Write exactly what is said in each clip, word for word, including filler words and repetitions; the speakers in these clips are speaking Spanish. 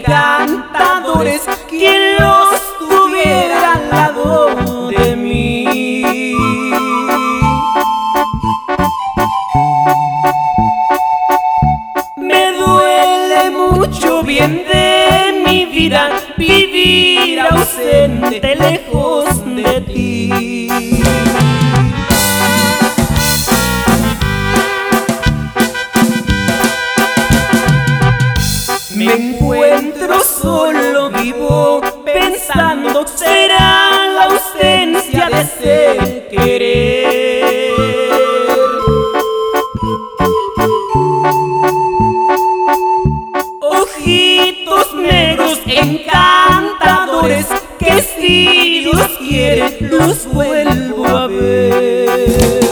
encantadores, quien los tuviera al lado de mí. Me duele mucho, bien de mi vida, vivir ausente lejos de ti. Me encuentro solo, vivo pensando, será la ausencia de ese querer. Ojitos negros encantadores, que si los quiere los vuelvo a ver.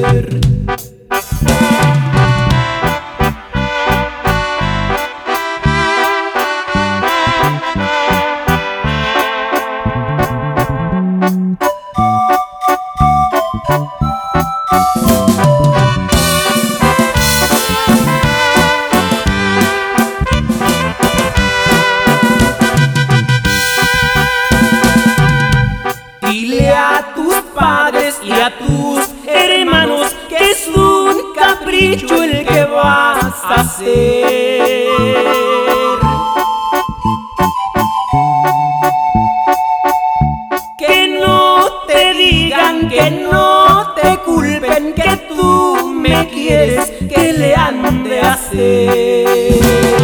Dile a tus padres y a tus hermanos que es un capricho el que vas a hacer. Que no te digan, que no te culpen, que tú me quieres, que le han de hacer.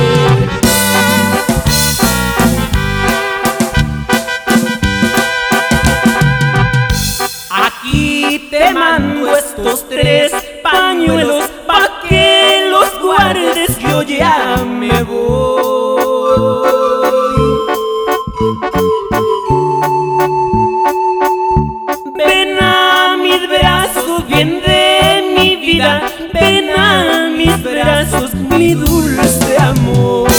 Aquí te mando estos tres pañuelos pa' que los guardes, yo ya me voy. Ven a mis brazos, bien de mi vida, ven a mis brazos, mi dulce amor.